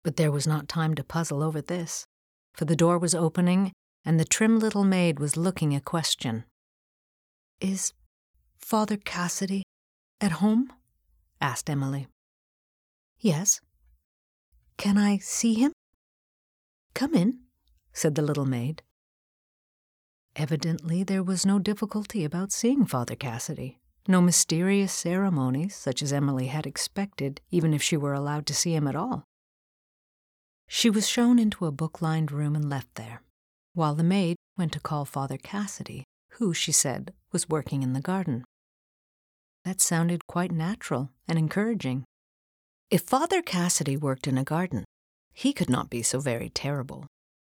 But there was not time to puzzle over this, for the door was opening and the trim little maid was looking a question. "Is Father Cassidy at home?" asked Emily. "Yes." "Can I see him?" "Come in," said the little maid. Evidently there was no difficulty about seeing Father Cassidy, no mysterious ceremonies such as Emily had expected, even if she were allowed to see him at all. She was shown into a book-lined room and left there, while the maid went to call Father Cassidy, who, she said, was working in the garden. That sounded quite natural and encouraging. If Father Cassidy worked in a garden, he could not be so very terrible.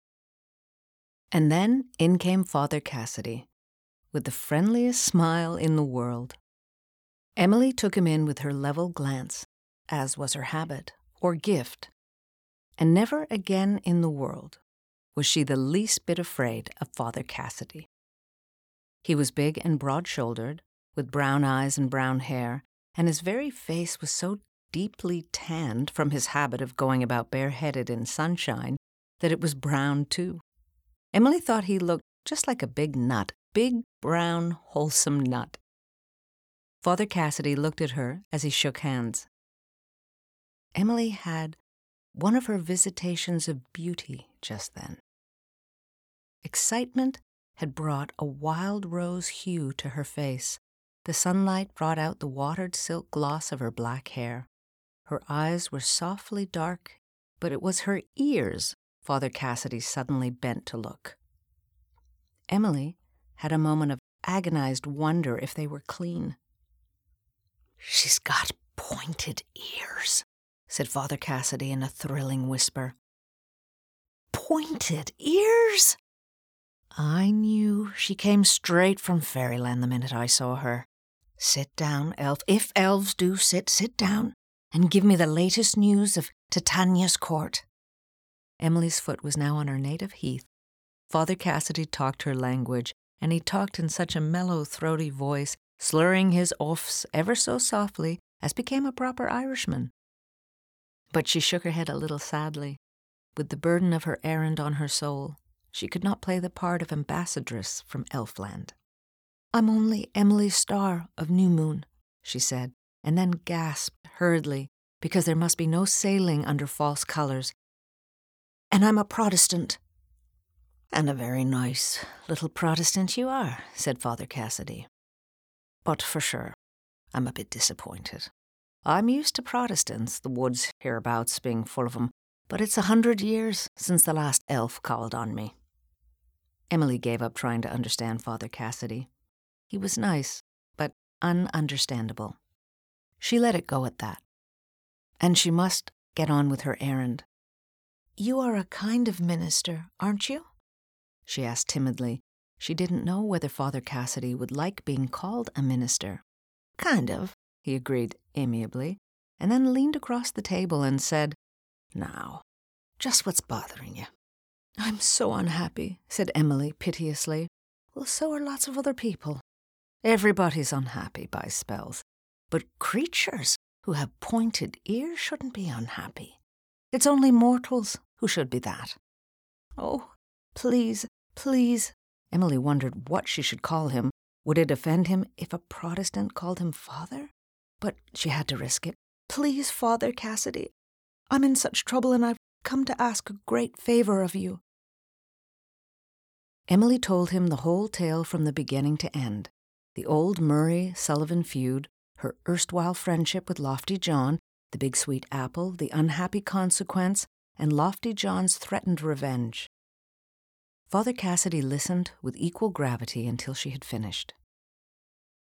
And then in came Father Cassidy, with the friendliest smile in the world. Emily took him in with her level glance, as was her habit, or gift, and never again in the world was she the least bit afraid of Father Cassidy. He was big and broad-shouldered, with brown eyes and brown hair, and his very face was so deeply tanned from his habit of going about bareheaded in sunshine that it was brown too. Emily thought he looked just like a big nut, big, brown, wholesome nut. Father Cassidy looked at her as he shook hands. Emily had one of her visitations of beauty just then. Excitement had brought a wild rose hue to her face. The sunlight brought out the watered silk gloss of her black hair. Her eyes were softly dark, but it was her ears Father Cassidy suddenly bent to look. Emily had a moment of agonized wonder if they were clean. "She's got pointed ears," said Father Cassidy in a thrilling whisper. "Pointed ears?" "I knew she came straight from fairyland the minute I saw her. Sit down, elf. If elves do sit down, and give me the latest news of Titania's court." Emily's foot was now on her native heath. Father Cassidy talked her language, and he talked in such a mellow, throaty voice, slurring his offs ever so softly, as became a proper Irishman. But she shook her head a little sadly. With the burden of her errand on her soul, she could not play the part of ambassadress from Elfland. "I'm only Emily Starr of New Moon," she said, and then gasped hurriedly, because there must be no sailing under false colors. "And I'm a Protestant." "And a very nice little Protestant you are," said Father Cassidy. "But for sure, I'm a bit disappointed. I'm used to Protestants, the woods hereabouts being full of 'em, but it's 100 years since the last elf called on me." Emily gave up trying to understand Father Cassidy. He was nice, but ununderstandable. She let it go at that. And she must get on with her errand. "You are a kind of minister, aren't you?" she asked timidly. She didn't know whether Father Cassidy would like being called a minister. "Kind of," he agreed amiably, and then leaned across the table and said, "Now, just what's bothering you?" "I'm so unhappy," said Emily piteously. "Well, so are lots of other people. Everybody's unhappy by spells. But creatures who have pointed ears shouldn't be unhappy. It's only mortals who should be that." "Oh, please, please." Emily wondered what she should call him. Would it offend him if a Protestant called him father? But she had to risk it. "Please, Father Cassidy. I'm in such trouble and I've come to ask a great favor of you." Emily told him the whole tale from the beginning to end. The old Murray-Sullivan feud, her erstwhile friendship with Lofty John, the big sweet apple, the unhappy consequence, and Lofty John's threatened revenge. Father Cassidy listened with equal gravity until she had finished.